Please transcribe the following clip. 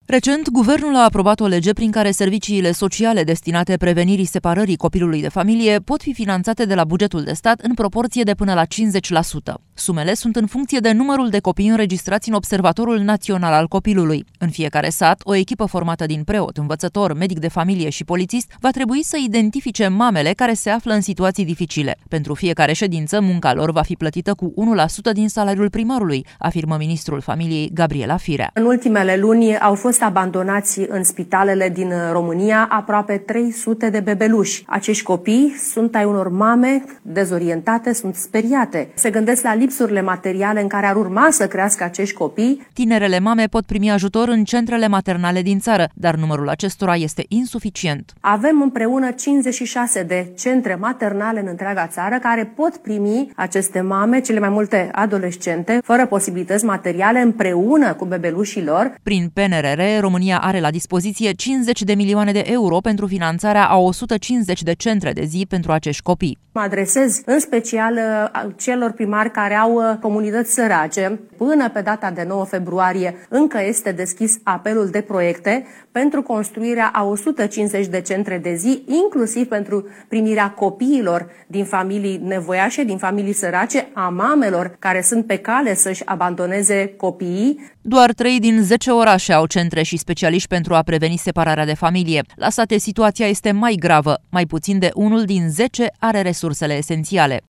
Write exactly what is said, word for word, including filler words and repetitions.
Recent, guvernul a aprobat o lege prin care serviciile sociale destinate prevenirii separării copilului de familie pot fi finanțate de la bugetul de stat în proporție de până la cincizeci la sută. Sumele sunt în funcție de numărul de copii înregistrați în Observatorul Național al Copilului. În fiecare sat, o echipă formată din preot, învățător, medic de familie și polițist va trebui să identifice mamele care se află în situații dificile. Pentru fiecare ședință, munca lor va fi plătită cu unu la sută din salariul primarului, afirmă ministrul familiei Gabriela Firea. În ultimele luni au fost abandonați în spitalele din România aproape trei sute de bebeluși. Acești copii sunt ai unor mame dezorientate, sunt speriate. Se gândesc la lipsurile materiale în care ar urma să crească acești copii. Tinerele mame pot primi ajutor în centrele maternale din țară, dar numărul acestora este insuficient. Avem împreună cincizeci și șase de centre maternale în întreaga țară care pot primi aceste mame, cele mai multe adolescente, fără posibilități materiale, împreună cu bebelușii lor. Prin P N R R, România are la dispoziție cincizeci de milioane de euro pentru finanțarea a o sută cincizeci de centre de zi pentru acești copii. Mă adresez în special celor primari care au comunități sărace. Până pe data de nouă februarie încă este deschis apelul de proiecte pentru construirea a o sută cincizeci de centre de zi, inclusiv pentru primirea copiilor din familii nevoiașe, din familii sărace, a mamelor care sunt pe cale să-și abandoneze copiii. Doar trei din zece orașe au centre și specialiști pentru a preveni separarea de familie. La sate situația este mai gravă, mai puțin de unul din zece are resursele esențiale.